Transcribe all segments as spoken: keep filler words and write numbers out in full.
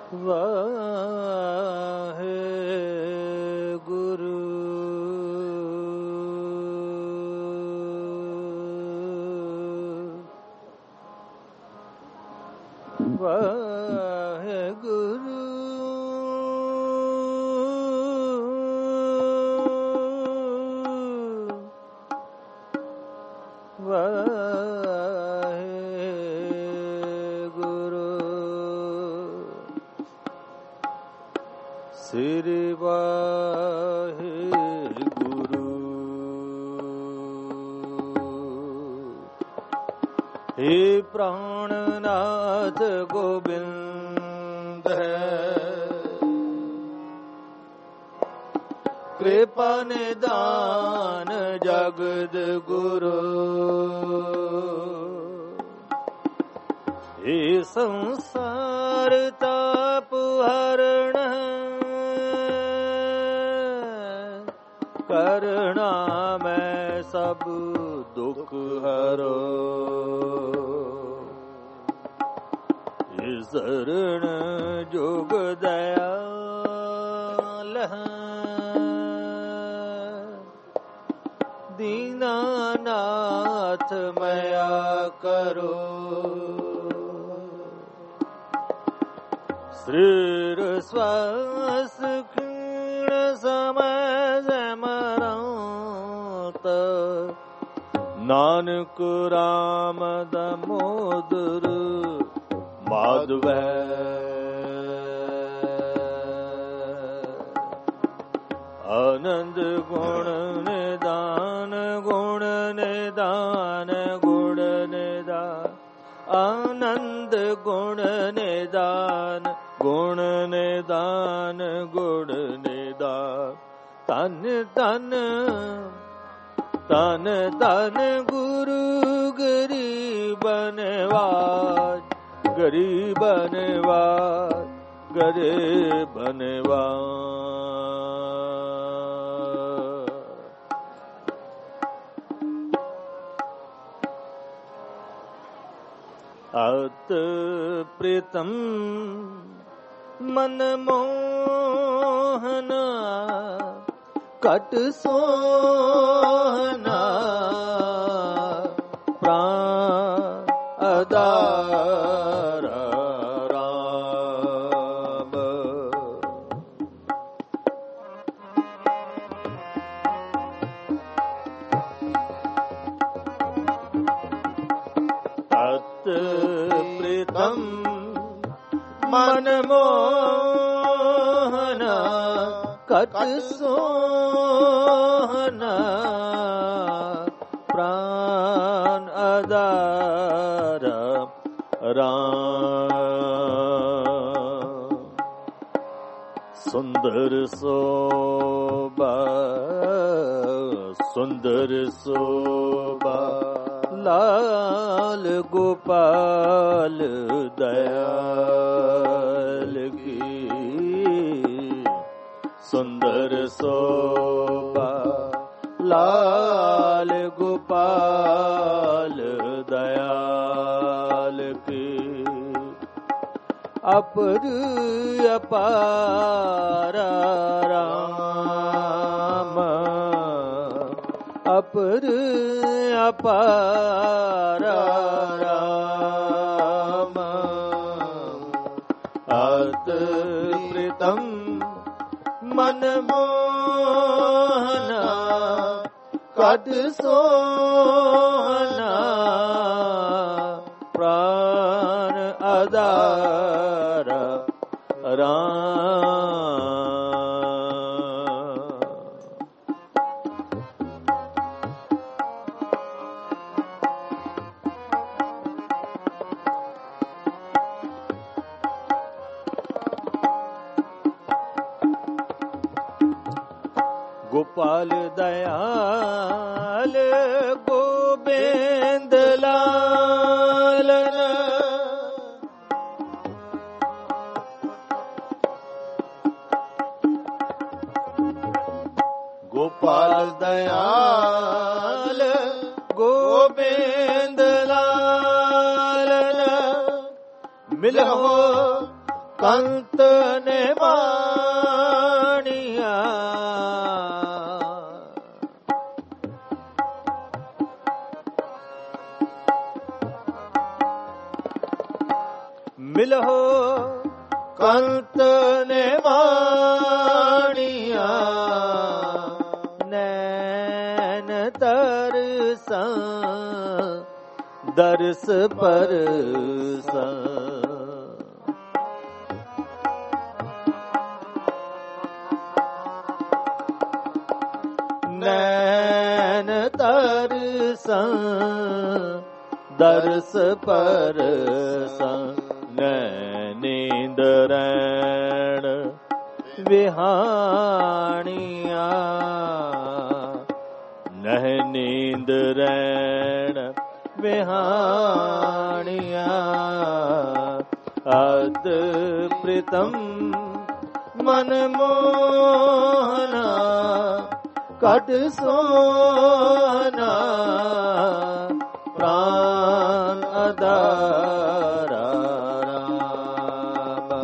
ਵਾਹਿਗੁਰੂ ਵਾਹਿਗੁਰੂ ਸ੍ਰੀ ਵਾਹਿਗੁਰੂ। हे ਪ੍ਰਾਣਨਾਥ ਗੋਬਿੰਦ ਹੈ, ਕਿਰਪਾ ਨਿਦਾਨ ਜਗਤ ਗੁਰੂ। हे ਸੰਸਾਰ ਤਾਪ ਹਰਣ ਕਰਣਾ ਮੈਂ ਸਭ ਦੁਖ ਹਰੋ। ਇਸ ਸਰਣ ਜੋਗ ਦਇਆਲ ਦੀਨਾਨਾਥ ਮਇਆ ਕਰੋ। ਸ੍ਰੀਰ ਸਵਾਸ ਖੀਣ ਸਮੈ ਨਾਨਕ ਰਾਮ ਦਮੋਦਰ ਮਾਧਵੈ। ਆਨੰਦ ਗੁਣ ਨਿਦਾਨ ਗੁਣ ਨਿਦਾਨ ਗੁਣ ਨਿਦਾਨ ਆਨੰਦ ਗੁਣ ਨਿਦਾਨ ਗੁਣ ਨਿਦਾਨ ਗੁਣ ਨਿਦਾਨ। ਧਨ ਧਨ ਧਨ ਧਨ ਗੁਰੂ ਗਰੀਬਨ ਨਿਵਾਜ ਗਰੀਬਨ ਨਿਵਾਜ ਗਰੀਬਨ ਨਿਵਾਜ। ਅਤ ਪ੍ਰੀਤਮ ਮਨ ਮੋਹਨਾ ਕਟ ਸੋਹਨਾ ਪ੍ਰਾਨ ਅਦਾਰ ਰਾਮ। ਤਤ ਪ੍ਰੀਤਮ ਮਨ ਮੋਹਨਾ ਕਟ ਸੋਹਨਾ ਪ੍ਰਾਨ ਅਦਾਰ ਰਾਮ। ਸੁੰਦਰ ਸੋਭਾ ਸੁੰਦਰ ਸੋਭਾ ਲਾਲ ਗੋਪਾਲ ਦਇਆਲ ਕੀ। ਸੁੰਦਰ ਸੋਭਾ ਲਾਲ ਗੋਪਾਲ ਦਇਆਲ ਕੀ। ਅਪਰ ਅਪਾਰ ਰਾਮ ਅਪਰ ਅਪਾਰ ਰਾਮ। ਅਤ ਪ੍ਰੀਤਮ ਮਨ ਮੋਹਨਾ ਕਟ ਸੋਹਨਾ ਪ੍ਰਾਨ ਅਦਾਰ ਰਾਮ। ਗੋਪਾਲ ਦਇਆਲ ਗੋਬਿੰਦ ਲਾਲਨ ਗੋਪਾਲ ਦਇਆਲ ਗੋਬਿੰਦ ਲਾਲਨ ਮਿਲਹੁ ਕੰਤ ਨੇ ਮਾਣੀਆ। ਮਿਲੋ ਕੰਤ ਨੇ ਮਾਣੀਆ। ਨੈਣ ਤਰਸਾਂ ਦਰਸ ਪਰਸਾਂ। ਨੈਣ ਤਰਸਾਂ ਦਰਸ ਪਰਸਾਂ। ਨੈਣੀਂਦ ਰੈਣ ਵਿਹਾਣੀਆਂ। ਨੈਣੀਂਦ ਰੈਣ ਵਿਹਾਣੀਆਂ। ਅਦ ਪ੍ਰੀਤਮ ਮਨ ਮੋਹਨਾ ਕਟ ਸੋਨਾ। ਪ੍ਰਾਨ ਅਦਾਰਾ ਰਾਮ।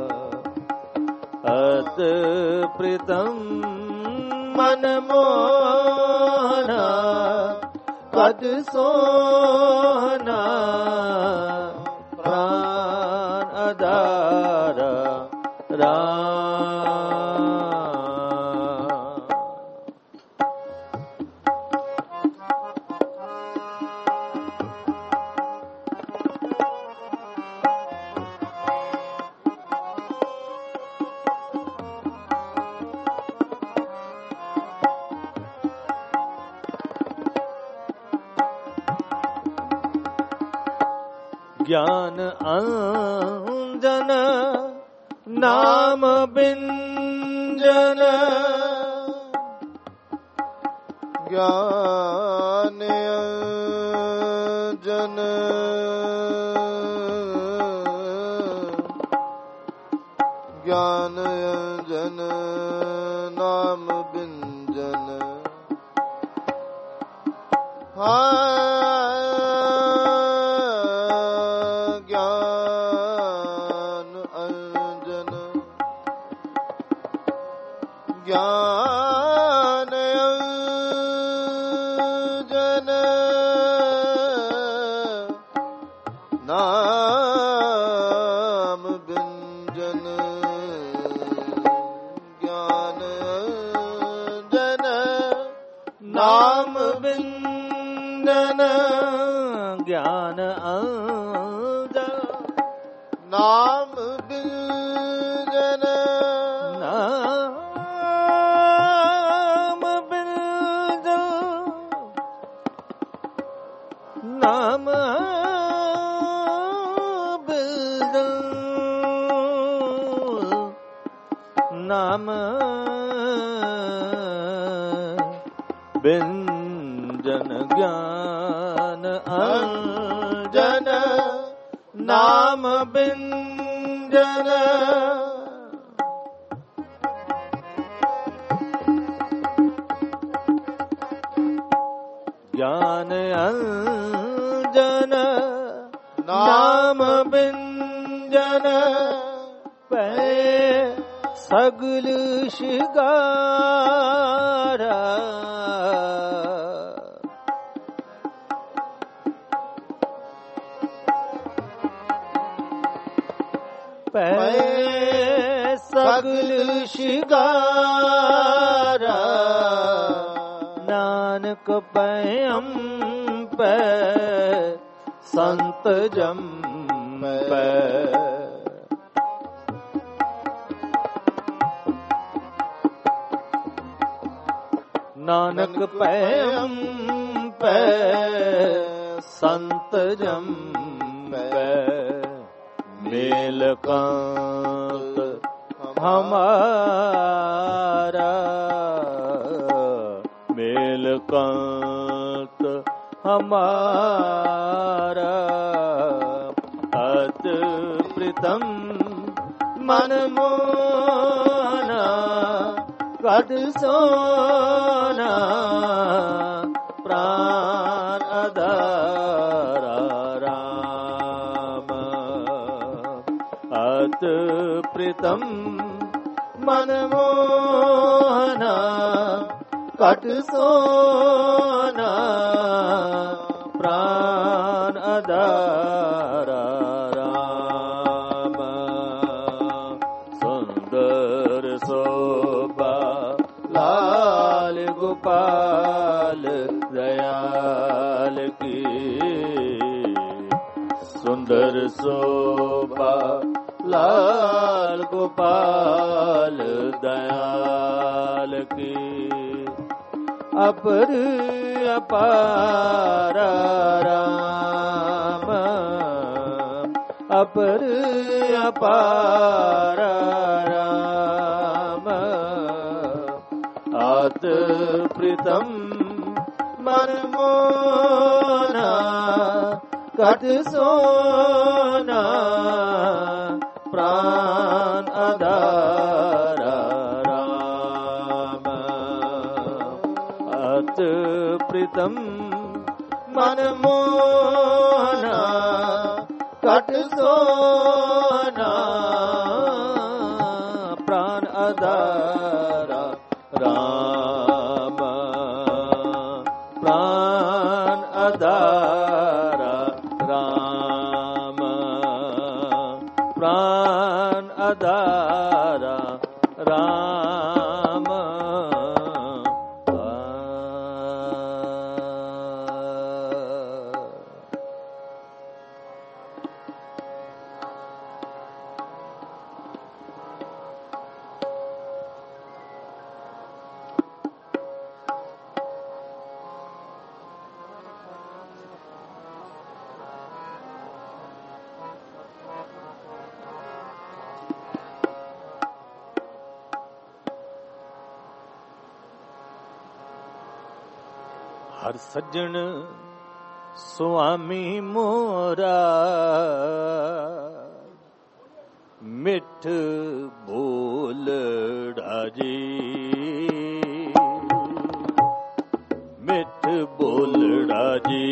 ਅਤ ਪ੍ਰੀਤਮ ਮਨ ਮੋਹਨਾ ਕਦ ਸੋਨਾ। ਪ੍ਰਾਨ ਅਦਾਰਾ ਰਾਮ। ਗਿਆਨ ਅੰਜਨ ਨਾਮ ਬਿੰਜਨ। ਗਿਆਨ ਅੰਜਨ ਗਿਆਨ ਅੰਜਨ ਨਾਮ ਬਿੰਜਨ। ਹਾਂ ਗਿਆਨ ਅੰਜਨ ਨਾਮ ਬਿੰਜਨ। ਗਿਆਨ ਅੰਜਨ ਨਾਮ ਬਿੰਜਨ। ਗਿਆਨ ਅੰਜਨ ਨਾਮ ਬਿੰਜਨ। ਨਾਮ ਬਿੰਜਨ। ਨਾਮ ਬਿੰਜਨ। ਗਿਆਨ ਅੰਜਨ ਨਾਮ ਬਿੰਜਨ। ਗਿਆਨ ਅੰਜਨ ਨਾਮ ਬਿੰਜਨ। ਪੈ ਸਗਲ ਸ਼ਿਗਾਰਾ। ਪੈ ਸਗਲ ਸ਼ਿਗਾਰਾ। ਨਾਨਕ ਪਇਮ ਪੈ ਸੰਤ ਜੰਪੈ। ਨਾਨਕ ਪਇਮ ਪੈ ਸੰਤ ਜੰਪੈ। ਮੇਲ ਕਾਂਤ ਹਮਾਰਾ। ਮੇਲ ਕਾਂਤ ਹਮਾਰਾ। ਅਤ ਪ੍ਰੀਤਮ ਮਨ ਮੋਹਨਾ ਕਦ ਸੋਨਾ। ਪ੍ਰਾਨ ਅਦਾਰਾ ਰਾਮ। अति प्रीतम मनमोहना कट सोना प्राण आधारा राम सुंदर शोभा लाल गोपाल दयाल की सुंदर शोभा लाल गोपाल दयाल की अपर अपार राम अपर अपार राम आत प्रीतम मनमोहना कट सोना प्राण आधारा राम अत प्रीतम मनमोहना कट सोना प्राण आधारा राम प्राण आधारा राम प्राण आधारा राम हर सज्जन स्वामी मोरा मिठ बोलड़ा जी मिठ बोलड़ा जी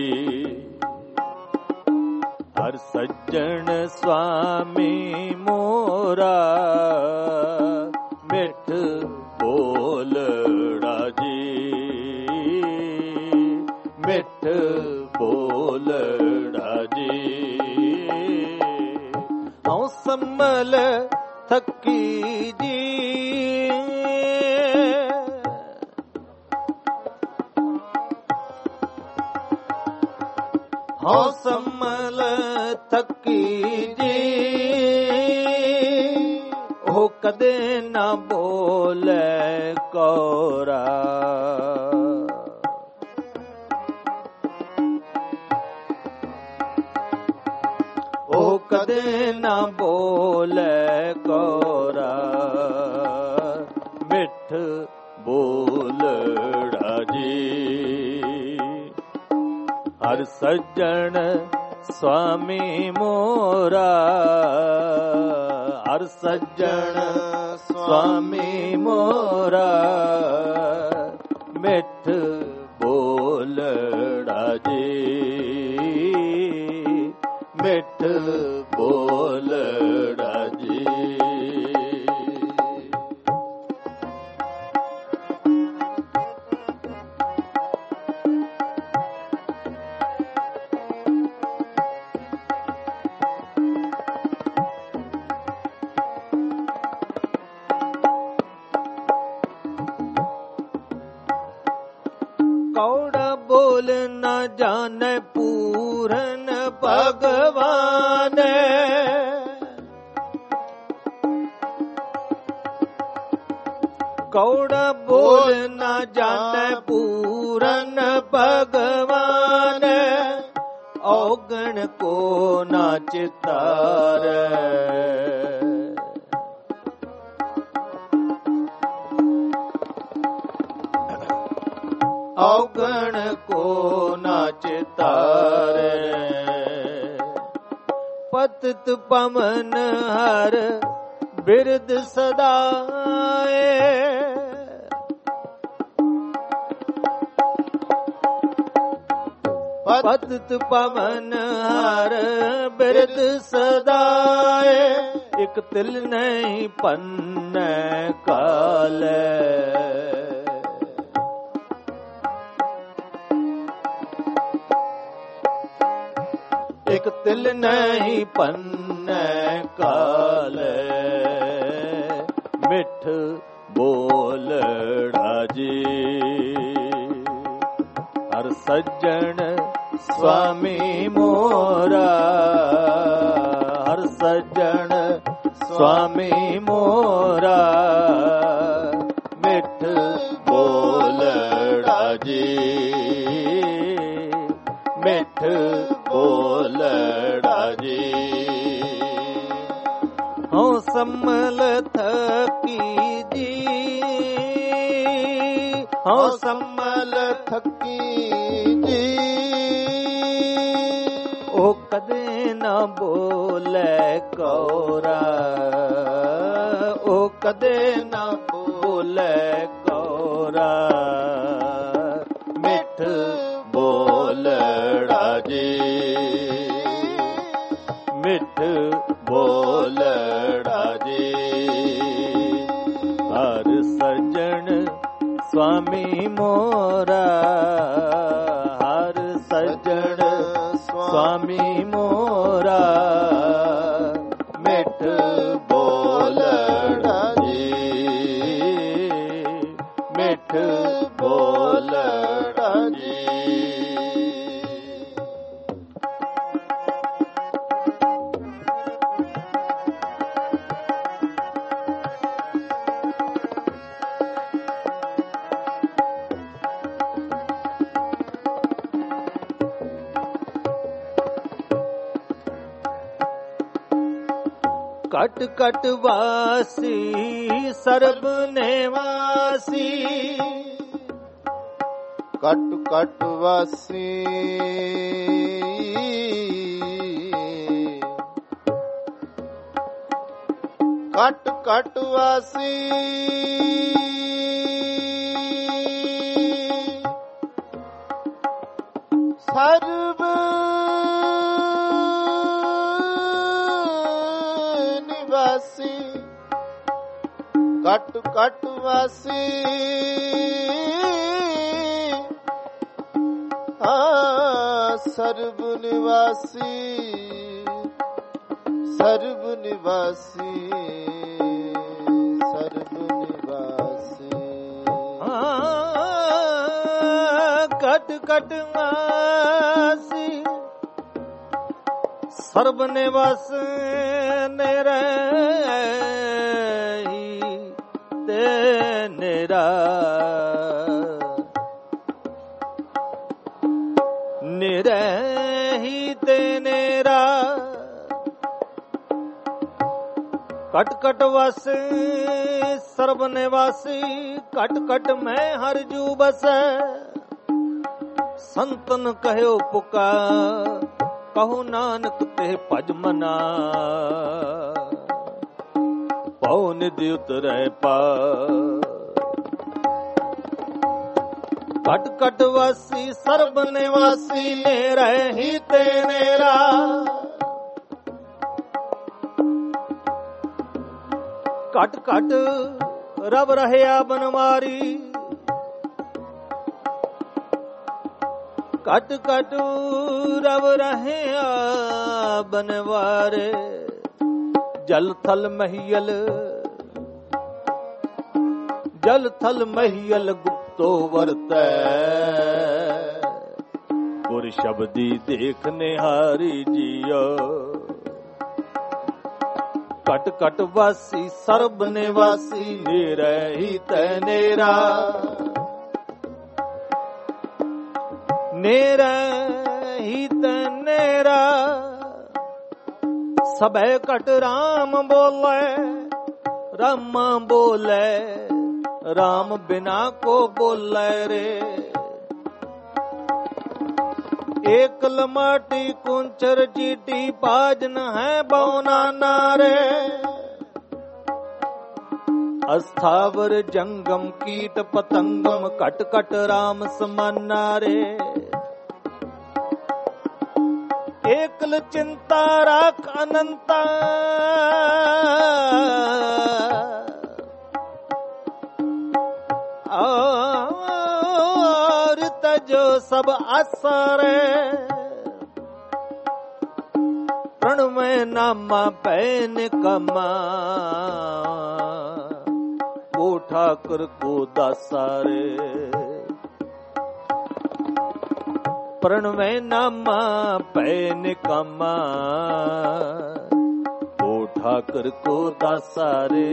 हर सज्जन स्वामी मोरा मिठ बोलड़ा जी मिठ बोलड़ा जी हूँ संभल थकी जी हूँ संभल थकी जी हो कदे ना बोले कोरा ओ कदे ना बोले कोरा मिठ बोलड़ा जी हर सज्जन स्वामी मोरा हर सज्जन स्वामी मोरा मिठ बोलड़ा जी मिठ बोलड़ा जी कौड़ा बोल न जाने पूरन भगवान कौड़ा बोल न जाने पूरन भगवान औगण को ना चितार औगण को नाचतार पतित पवन हर बिरद सदाए पतित पवन हर बिरद सदाए ਇਕ ਤਿਲ ਨਹੀਂ ਪੰਨੈ ਕਾਲੈ। ਇਕ ਤਿਲ ਨਹੀਂ ਪੰਨੈ ਕਾਲੈ। ਮਿੱਠ ਬੋਲੜਾ ਜੀ ਹਰ ਸੱਜਣ ਸੁਆਮੀ ਮੋਰਾ। ਹਰ ਸੱਜਣ ਸੁਆਮੀ ਮੋਰਾ। ਮਿੱਠ ਬੋਲੜਾ ਜੀ ਮਿੱਠ ਬੋਲੜਾ ਜੀ। ਹਉ ਸੰਮਲ ਥਕੀ ਜੀ ਹਉ ਸੰਮਲ ਥਕੀ ਜੀ। ਉਹ ਕਦੇ ਨਾ ਬੋਲੇ ਕੌਰਾ। ਉਹ ਕਦੇ ਨਾ ਬੋਲੇ ਕੌਰਾ। ਮਿੱਠ ਬੋਲੜਾ ਜੀ ਮਿੱਠ ਬੋਲੜਾ ਜੀ। ਹਰ ਸੱਜਣ ਸੁਆਮੀ ਮੋਰਾ। ਹਰ ਸੱਜਣ ਸੁਆਮੀ ਮੋਰਾ। ਮਿੱਠ ਬੋਲੜਾ ਜੀ ਮਿੱਠ ਬੋਲੜਾ ਜੀ। ਕਟ ਕਟ ਵਾਸੀ ਸਰਬ ਨਿਵਾਸੀ। ਕਟ ਕਟ ਵਾਸੀ ਕਟ ਕਟ ਵਾਸੀ। ਸਰਬ ਨਿਵਾਸੀ ਕਟ ਕਟ ਵਾਸੀ। ਹਾਂ ਸਰਬ ਨਿਵਾਸੀ ਸਰਬ ਨਿਵਾਸੀ ਸਰਬ ਨਿਵਾਸੀ। ਹਾਂ ਕਟ ਕਟ ਵਾਸੀ ਸਰਬ ਨਿਵਾਸ ਨਿਰਹੀ ਤੇ ਨਿਰਾ। ਨਿਰਹੀ ਤੇ ਨਿਰਾ। ਕਟ ਕਟ ਵਾਸੀ ਸਰਬ ਨਿਵਾਸੀ। ਕਟ ਕਟ ਮੈਂ ਹਰ ਜੂ ਬਸੈ। ਸੰਤਨ ਕਹਿਓ ਪੁਕਾਰ ਕਹੋ ਨਾਨਕ ਤੇ ਭਜ ਮਨਾ। ਪਉ ਨਿਧਿ ਉਤਰੈ ਪਾਰ। ਕਟ ਕਟ ਵਾਸੀ ਸਰਬ ਨਿਵਾਸੀ। ਨਿਰਹੀ ਤੇ ਨਿਰਾ। ਕਟ ਕਟ ਰਬ ਰਹਿਆ ਬਨਵਾਰੀ। ਕਟ ਕਟ ਰਬ ਰਹਿਆ ਬਨਵਾਰੇ। ਜਲ ਥਲ ਮਹੀਲ ਜਲ ਥਲ ਮਹੀਲ ਗੁਪਤੋ ਵਰਤੈ। ਗੁਰ ਸ਼ਬਦੀ ਦੇਖ ਨਿਹਾਰੀ ਜੀਓ। ਕਟ ਕਟ ਵਾਸੀ ਸਰਬ ਨਿਵਾਸੀ। ਨਿਰਹੀ ਤੈ ਨਿਰਾ। ਨਿਰਹੀ ਤੈ ਨਿਰਾ। ਸਭੈ ਕਟ ਰਾਮ ਬੋਲੇ ਰਾਮ ਬੋਲੇ। ਰਾਮ ਬਿਨਾ ਕੋ ਬੋਲੇ ਰੇ। ਏਕ ਲਮਾਟੀ ਕੁੰਚਰ ਚੀਟੀ ਪਾਜਨ ਹੈ ਬਉਨਾ ਨਾਰੇ। ਅਸਥਾਵਰ ਜੰਗਮ ਕੀਟ ਪਤੰਗਮ ਕਟ ਕਟ ਰਾਮ ਸਮਾਨਾ ਰੇ। ਏਕਲ ਚਿੰਤਾ ਰਾਖ ਅਨੰਤਾ ਔਰ ਤਜੋ ਸਭ ਆਸਰੇ ਪ੍ਰਣਮੈ ਨਾਮਾ ਪੈ ਨਿਕਮਾ ਕੋ ਠਾਕੁਰ ਕੋ ਦਾਸਾਰੇ ਪ੍ਰਣਮੈ ਨਾਮਾ ਪੈ ਨਿਕਮਾ ਕੋ ਠਾਕੁਰ ਕੋ ਦਾਸਾਰੇ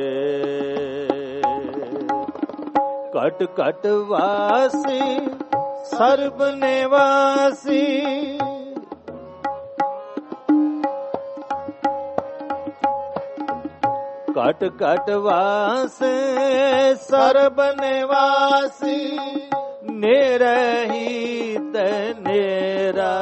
ਘਟ ਘਟ ਵਾਸੀ ਸਰਬ ਨਿਵਾਸੀ ਘਟ ਘਟ ਵਾਸੇ ਸਰਬ ਨਿਵਾਸੀ ਨਿਰਹੀ ਤੇ ਨੇਰਾ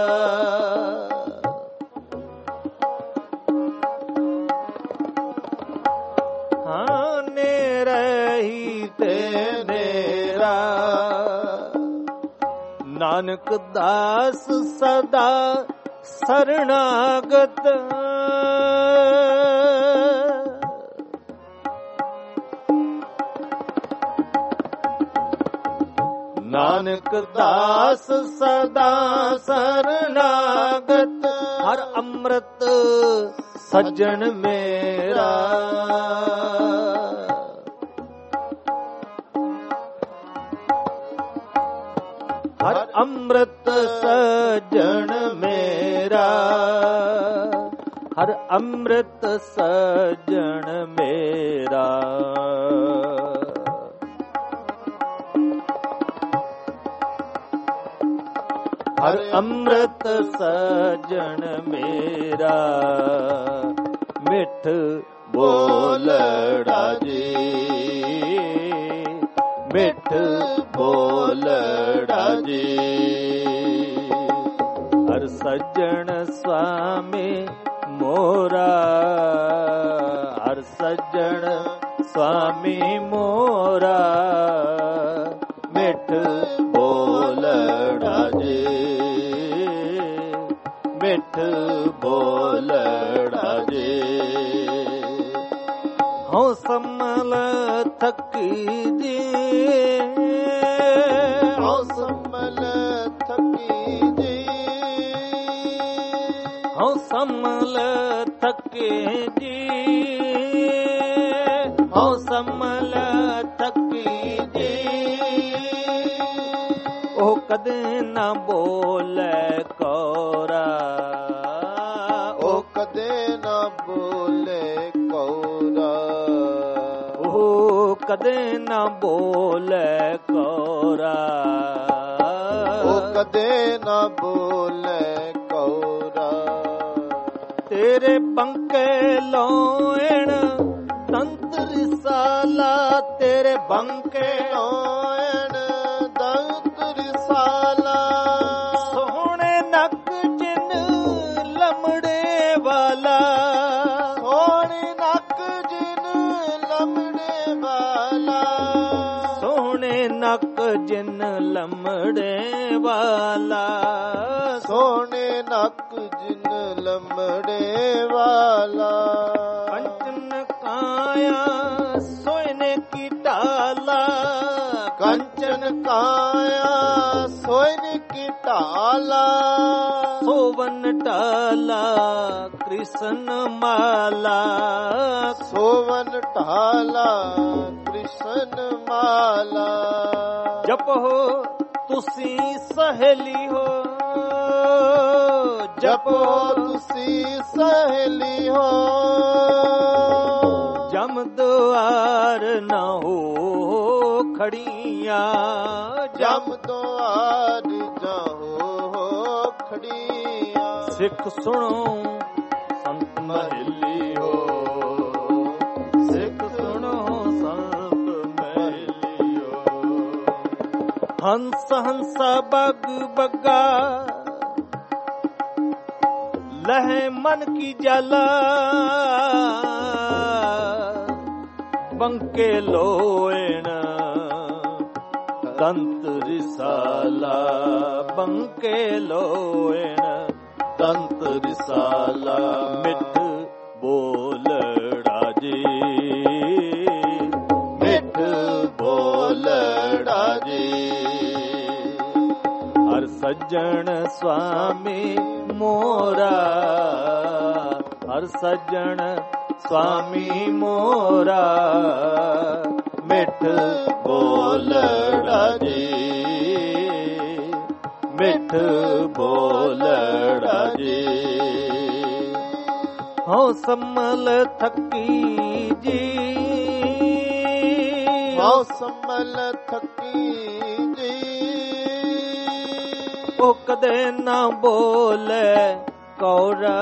ਹਾਂ ਨਿਰਹੀ ਤੇ ਨੇਰਾ ਨਾਨਕ ਦਾਸ ਸਦਾ ਸਰਣਾਗਤ ਨਾਨਕ ਦਾਸ ਸਦਾ ਸਰਨਾਗਤ ਹਰ ਅੰਮ੍ਰਿਤ ਸੱਜਣ ਮੇਰਾ ਹਰ ਅੰਮ੍ਰਿਤ ਸੱਜਣ ਮੇਰਾ ਹਰ ਅੰਮ੍ਰਿਤ ਸੱਜਣ ਮੇਰਾ ਹਰ ਅੰਮ੍ਰਿਤ ਸੱਜਣ ਮੇਰਾ ਮਿੱਠ ਬੋਲੜਾ ਜੀ ਮਿੱਠ ਬੋਲੜਾ ਜੀ ਹਰ ਸੱਜਣ ਸੁਆਮੀ ਮੋਰਾ ਹਰ ਸੱਜਣ ਸੁਆਮੀ ਮੋਰਾ ਮਿੱਠ ਬੋਲੜਾ ਜੀ ਮਿੱਠ ਬੋਲੜਾ ਜੀ ਹਉ ਸੰਮਲ ਥਕੀ ਜੀ ਹਉ ਸੰਮਲ ਥਕੀ ਜੀ ਹਉ ਸੰਮਲ ਥਕੇ ਜੀ ਹਉ ਸੰਮਲ ਥਕੀ ਜੀ ਉਹ ਕਦੇ ਨਾ ਬੋਲੇ ਕੋਰਾ ਉਹ ਕਦੇ ਨਾ ਬੋਲੇ ਕੋਰਾ ਉਹ ਕਦੇ ਨਾ ਬੋਲੇ ਕੋਰਾ ਉਹ ਕਦੇ ਨਾ ਬੋਲੇ ਕੋਰਾ ਤੇਰੇ ਬੰਕੇ ਲੋਇਣ ਤੰਤ ਰਿਸਾਲਾ ਤੇਰੇ ਬੰਕੇ ਲੋਇਣ ਦੰਤ ਰਿਸਾਲਾ ਸੋਹਣੇ ਨੱਕ ਜਿਨ ਲਮੜੇ ਵਾਲਾ ਸੋਹਣੇ ਨੱਕ ਜਿਨ ਲਮੜੇ ਵਾਲਾ ਸੋਹਣੇ ਨੱਕ ਜਿਨ ਲਮੜੇ ਵਾਲਾ ਸੋਹਣੇ ਨੱਕ ਜਿਨ ਲਮੜੇ ਵਾਲਾ ਕੰਚਨ ਕਾਇਆ ਸੋਇਨੇ ਕੀ ਢਾਲਾ ਕੰਚਨ ਕਾਇਆ ਸੋਇਨ ਕੀ ਢਾਲਾ ਸੋਵਨ ਢਾਲਾ ਕ੍ਰਿਸ਼ਨ ਮਾਲਾ ਸੋਵਨ ਢਾਲਾ ਕ੍ਰਿਸ਼ਨ ਮਾਲਾ ਜਪੋ ਤੁਸੀਂ ਸਹੇਲੀ ਹੋ ਜਪੋ ਤੁਸੀਂ ਸਹੇਲੀ ਹੋ ਜਮ ਦੁਆਰ ਨਾ ਹੋ ਖੜੀਆਂ ਜਮ ਦੁਆਰ ਜਾਹੋ ਖੜੀਆਂ ਸਿੱਖ ਸੁਣੋ ਸੰਤ ਮਹਿਲੀ ਹੋ ਸਿੱਖ ਸੁਣੋ ਸੰਤ ਮਹਿਲੀ ਹੋ ਹੰਸ ਹੰਸਾ ਬਗ ਬੱਗਾ ਲਹਿ ਮਨ ਕੀ ਜਲਾ ਬੰਕੇ ਲੋਇਣ ਦੰਤ ਰਿਸਾਲਾ ਬੰਕੇ ਲੋਇਣ ਸੰਤ ਰਿਸਾਲਾ ਮਿੱਠ ਬੋਲੜਾ ਜੀ, ਮਿੱਠ ਬੋਲੜਾ ਜੀ। ਹਰ ਸੱਜਣ ਸੁਆਮੀ ਮੋਰਾ, ਹਰ ਸੱਜਣ ਸੁਆਮੀ ਮੋਰਾ, ਮਿੱਠ ਬੋਲੜਾ ਜੀ, ਮਿੱਠ ਬੋਲੜਾ ਜੀ। ਹਉ ਸੰਮਲ ਥੱਕੀ ਜੀ, ਹਉ ਸੰਮਲ ਥੱਕੀ ਜੀ। ਉਹ ਕਦੇ ਨਾ ਬੋਲੇ ਕੌੜਾ,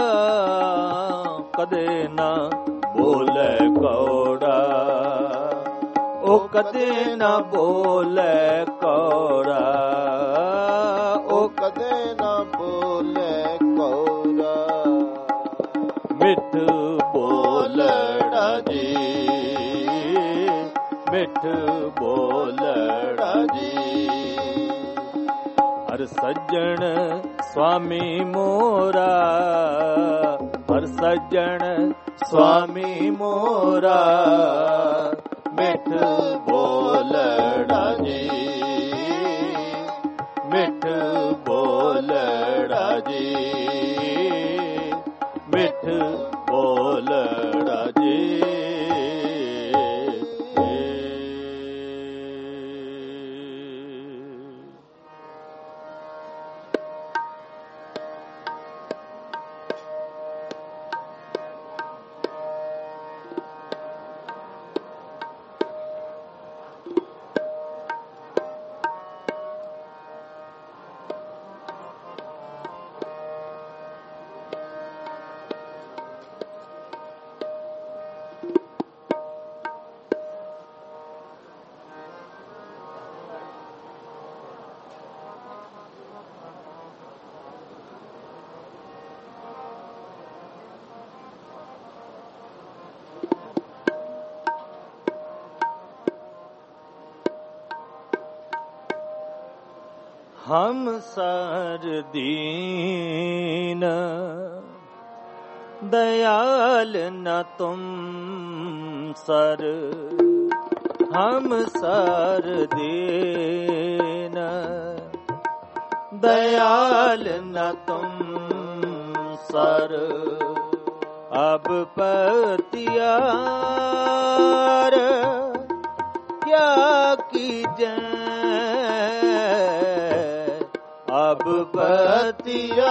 ਕਦੇ ਨਾ ਬੋਲੇ ਕੌੜਾ, ਉਹ ਕਦੇ ਨਾ ਬੋਲੇ ਕੌੜਾ, ਉਹ ਕਦੇ ਨਾ ਬੋਲੇ ਕੌੜਾ। ਮਿੱਠ ਬੋਲੜਾ ਜੀ, ਮਿੱਠ ਬੋਲੜਾ ਜੀ। ਹਰ ਸੱਜਣ ਸੁਆਮੀ ਮੋਰਾ, ਹਰ ਸੱਜਣ ਸੁਆਮੀ ਮੋਰਾ, ਮਿੱਠ ਬੋਲੜਾ ਜੀ, ਮਿੱਠ ਬੋਲੜਾ ਜੀ, ਮਿੱਠ ਬੋਲੜਾ ਜੀ। ਹਮ ਸਰ ਦੀਨ ਦਇਆਲ ਨ ਤੁਮ ਸਰ, ਹਮ ਸਰ ਦੀਨ ਦਇਆਲ ਨ ਤੁਮ ਸਰ। ਅਬ ਪਤਿਆਰ ਕਿਆ ਕੀਜੈ, ਅਬ ਪਤਿਆਰ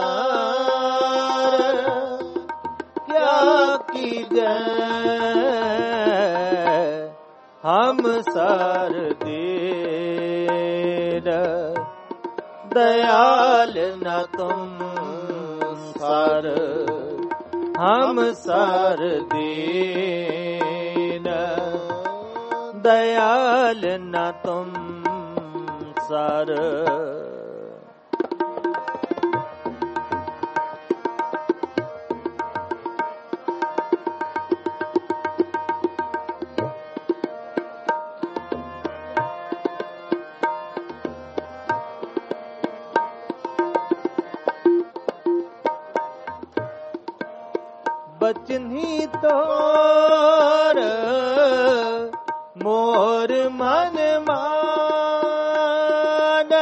ਕਿਆ ਕੀਜੈ। ਹਮ ਸਰ ਦੀਨ ਦਇਆਲ ਨ ਤੁਮ ਸਰ, ਹਮ ਸਰ ਦੀਨ ਦਇਆਲ ਨ ਤੁਮ ਸਰ। ਬਚਨੀ ਤੋਰ ਮੋਰ ਮਨ ਮਾਨੈ,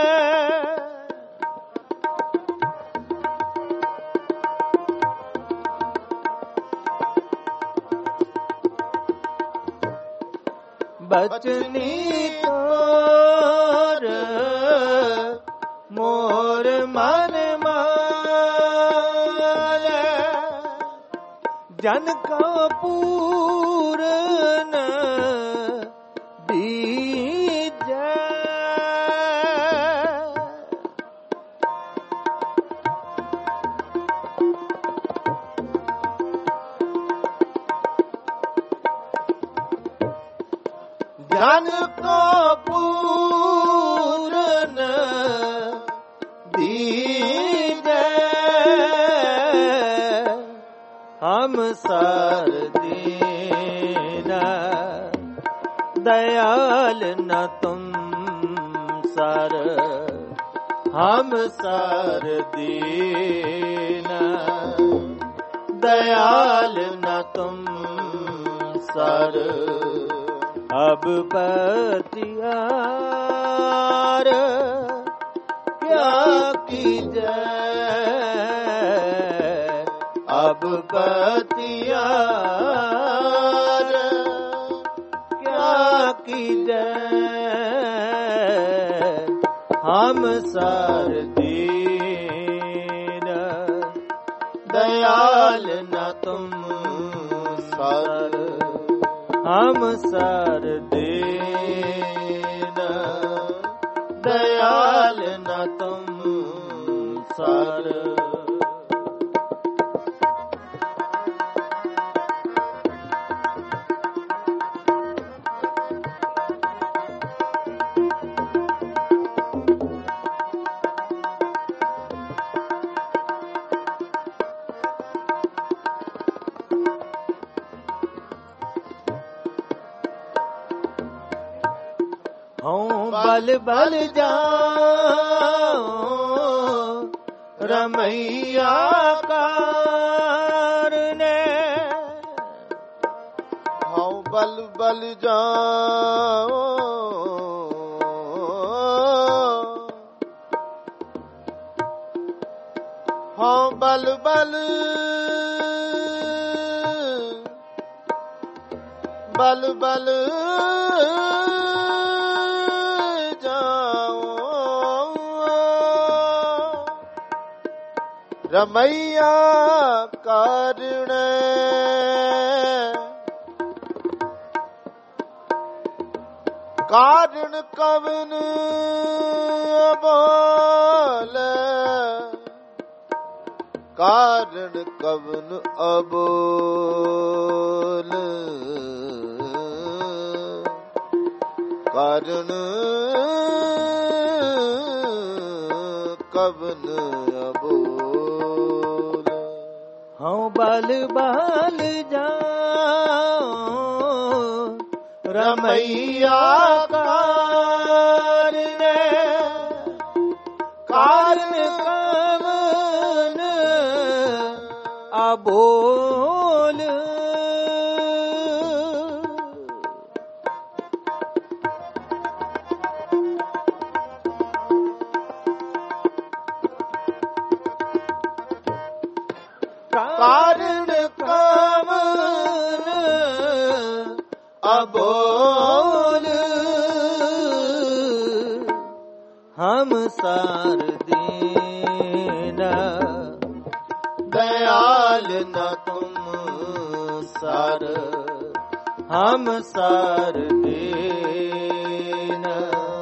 ਬਚਨੀ ਤੋਰ ਮੋਰ ਮਨ ਮਾਨੈ, ਜਨ ਕਾ ਪੂਰਨ ਦੀਜੈ। ਜਨ ਕਾ ਪੂਰਨ ਦੀਜੈ। ਹਮ ਸਰ ਦੀਨ ਦਇਆਲ ਨ ਤੁਮ ਸਰ, हम सर दीन दयाल न तुम सर अब पतियार क्या कीजै अब पतियार क्या कीजै हम सर दीन दयाल न तुम सर हम सर दीन दयाल न तुम सर बल बल जाओ रमैया कारने हाँ बल बल जाओ हाँ बल बल बल बल रमैया कारण कारण कवन अबोल कारण कवन अबोल कारण कवन अबोल हाँ बल बल जाओ रमैया कारने कारण कवन अबोल कारण कवन अबोल हम सर दीन दयाल न तुम सर हम सर दीन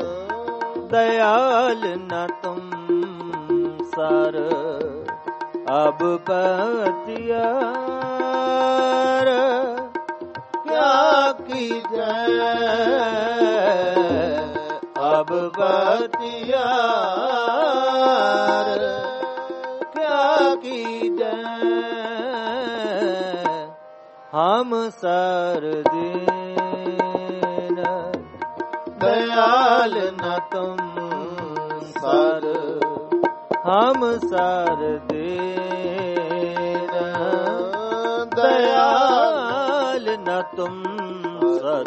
दयाल न तुम सर अब पतियार क्या कीजै अब पतियार क्या कीजै हम सर दीन दयाल न तुम सर हम सर दीन दयाल न तुम सर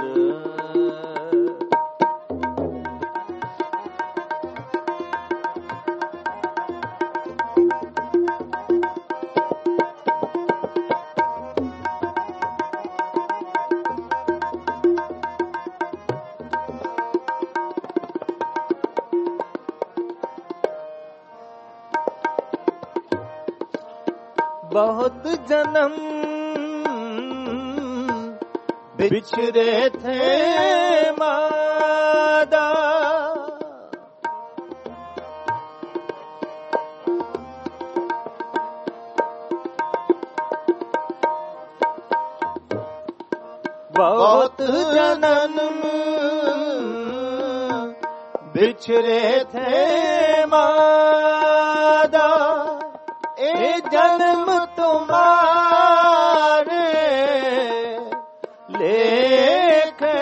बहुत जन्म बिछड़े थे मादा बहुत जन्म बिछड़े थे मादा ए जन्म तुम्हारे लेखे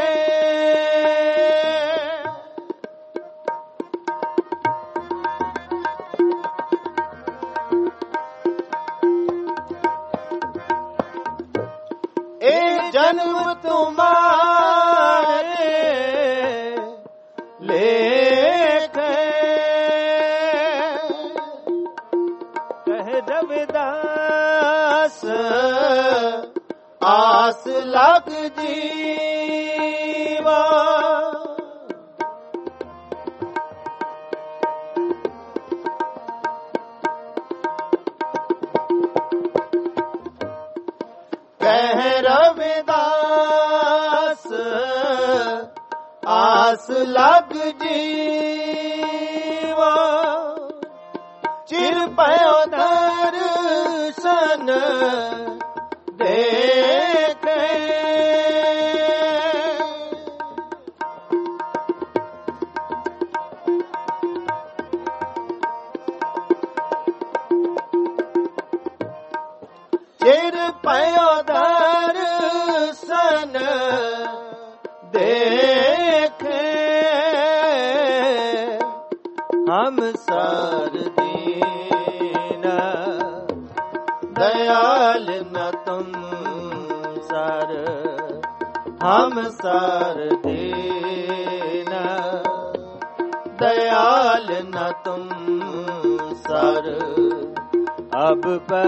जन्म तुम्हारे लेख कह रविदास आस लग जीवा कह रविदास आस लग जीवा चिर पयो दर्शन देखे चिर पयो दर्शन देखे हम सार दीन दयाल न तुम सार हम सार दीन दयाल न तुम सार अब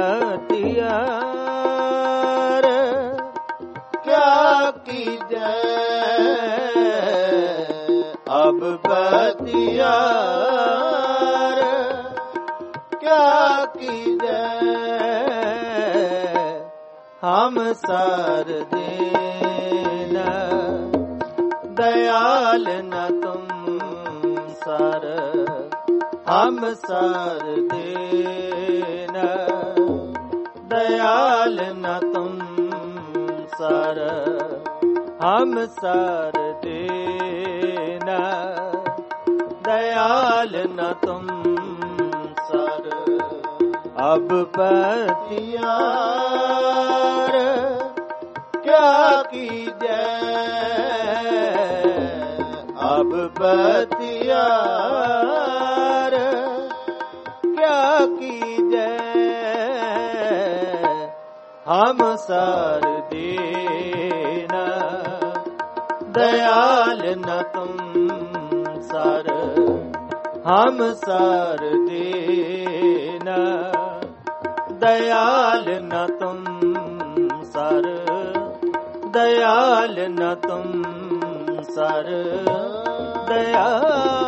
पतियार क्या कीजै अब पतियार क्या कीजै हम सार दीन दयाल न तुम सार हम सार दीन दयाल न तुम सार हम सार दीन दयाल न तुम सार अब पतियार क्या कीजै अब पतियार क्या कीजै हम सार दीन दयाल न तुम सार हम सार दीन दयाल न तुम सार दयाल न तुम सार दयाल